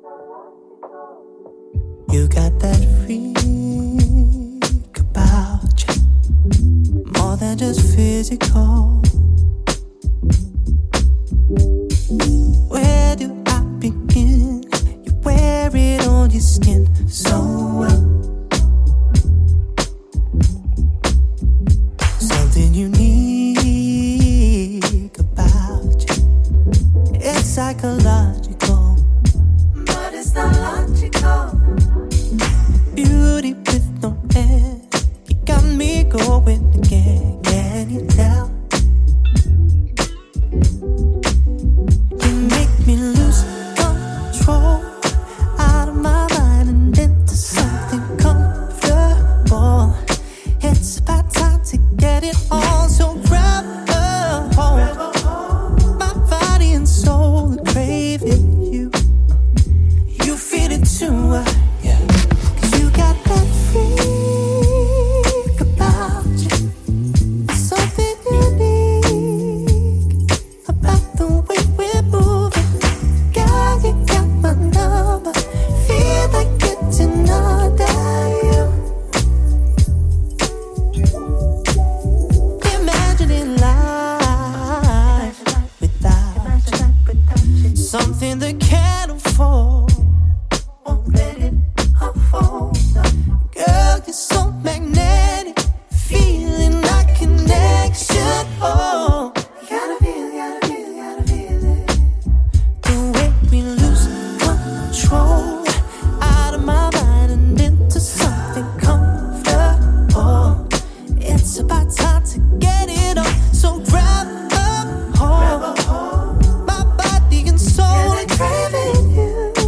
You got that freak about you, more than just physical. Where do I begin? You wear it on your skin so well. Something unique about you. It's psychological, but it's not logical. Beauty with no end, you got me going again. Can you tell? You make me lose control, out of my mind and into something comfortable. It's about time to get it on, so grab a hold. My body and soul are craving you. You feel it too, yeah. You got that freak about you. Something unique about the way we're moving. Girl, you got my number. Feel like getting under you. Imagining life without you. Something that can't afford. Won't let it unfold. Girl, you're so magnetic, feeling like connection. Oh, you gotta feel it. The way we lose control, out of my mind and into something comfortable. It's about time to get it on, so grab a hold. My body and soul are craving you.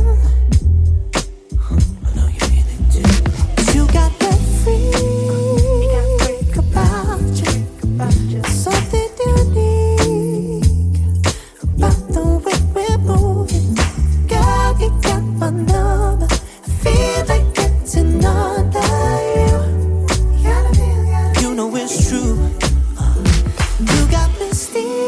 I know you feel it too. You got that freak about you. Something unique about the way we're moving. Girl, you got my number. I feel like getting under you. You know it's true. You got this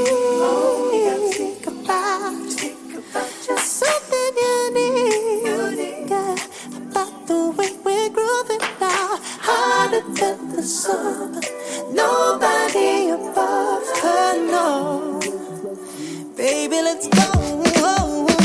thing about you. Something unique about the way we're grooving now. Harder than the summer. Nobody above her, no. Baby, let's go.